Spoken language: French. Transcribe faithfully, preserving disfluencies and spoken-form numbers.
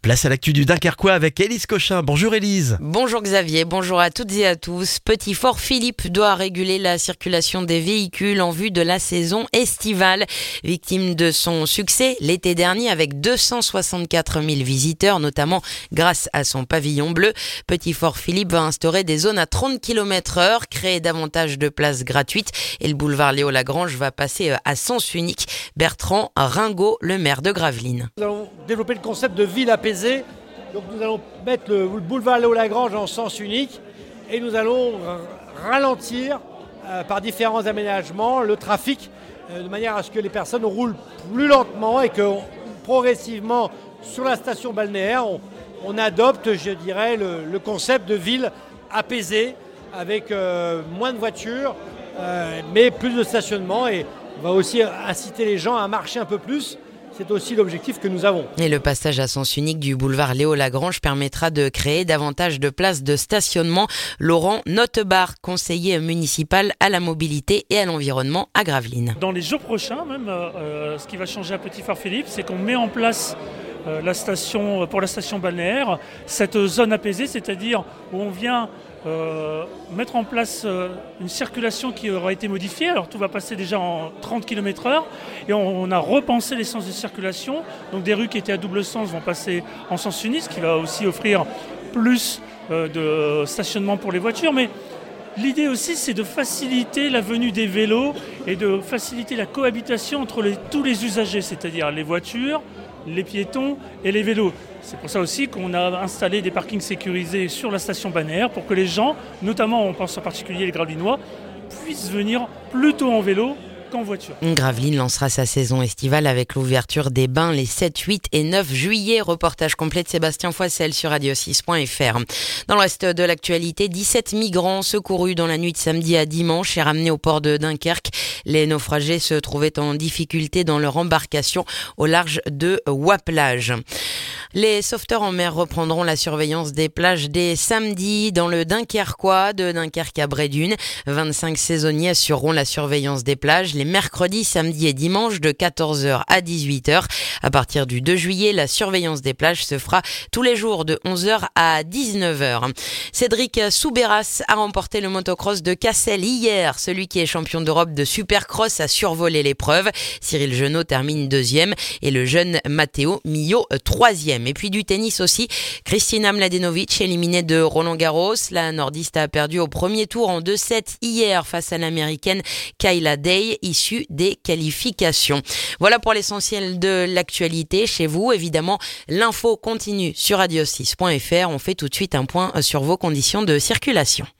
Place à l'actu du Dunkerquois avec Élise Cochin. Bonjour Élise. Bonjour Xavier, bonjour à toutes et à tous. Petit Fort Philippe doit réguler la circulation des véhicules en vue de la saison estivale. Victime de son succès l'été dernier avec deux cent soixante-quatre mille visiteurs, notamment grâce à son pavillon bleu, Petit Fort Philippe va instaurer des zones à trente kilomètres heure, créer davantage de places gratuites et le boulevard Léo Lagrange va passer à sens unique. Bertrand Ringot, le maire de Gravelines. Nous allons développer le concept de ville apaisée. Donc nous allons mettre le boulevard Léo Lagrange en sens unique et nous allons ralentir euh, par différents aménagements le trafic euh, de manière à ce que les personnes roulent plus lentement et que progressivement sur la station balnéaire on, on adopte, je dirais, le, le concept de ville apaisée avec euh, moins de voitures euh, mais plus de stationnement, et on va aussi inciter les gens à marcher un peu plus. C'est aussi l'objectif que nous avons. Et le passage à sens unique du boulevard Léo Lagrange permettra de créer davantage de places de stationnement. Laurent Notebar, conseiller municipal à la mobilité et à l'environnement à Gravelines. Dans les jours prochains, même, euh, ce qui va changer à Petit Fort Philippe, c'est qu'on met en place euh, la station, pour la station balnéaire, cette zone apaisée, c'est-à-dire où on vient Euh, mettre en place euh, une circulation qui aura été modifiée. Alors tout va passer déjà en trente kilomètres heure et on, on a repensé les sens de circulation. Donc des rues qui étaient à double sens vont passer en sens unique, ce qui va aussi offrir plus euh, de stationnement pour les voitures. Mais l'idée aussi, c'est de faciliter la venue des vélos et de faciliter la cohabitation entre les, tous les usagers, c'est-à-dire les voitures, les piétons et les vélos. C'est pour ça aussi qu'on a installé des parkings sécurisés sur la station balnéaire pour que les gens, notamment on pense en particulier les Gravelinois, puissent venir plutôt en vélo qu'en voiture. Gravelines lancera sa saison estivale avec l'ouverture des bains les sept, huit et neuf juillet. Reportage complet de Sébastien Foissel sur radio six point f r. Dans le reste de l'actualité, dix-sept migrants secourus dans la nuit de samedi à dimanche et ramenés au port de Dunkerque. Les naufragés se trouvaient en difficulté dans leur embarcation au large de Waplage. Les sauveteurs en mer reprendront la surveillance des plages dès samedi dans le Dunkerquois, de Dunkerque à Brédune. vingt-cinq saisonniers assureront la surveillance des plages les mercredis, samedis et dimanches de quatorze heures à dix-huit heures. À partir du deux juillet, la surveillance des plages se fera tous les jours de onze heures à dix-neuf heures. Cédric Soubeyras a remporté le motocross de Cassel hier. Celui qui est champion d'Europe de supercross a survolé l'épreuve. Cyril Genot termine deuxième et le jeune Matteo Millau troisième. Et puis du tennis aussi, Kristina Mladenovic éliminée de Roland Garros. La nordiste a perdu au premier tour en deux sept hier face à l'américaine Kayla Day, issue des qualifications. Voilà pour l'essentiel de l'actualité chez vous. Évidemment, l'info continue sur radio six point f r. On fait tout de suite un point sur vos conditions de circulation.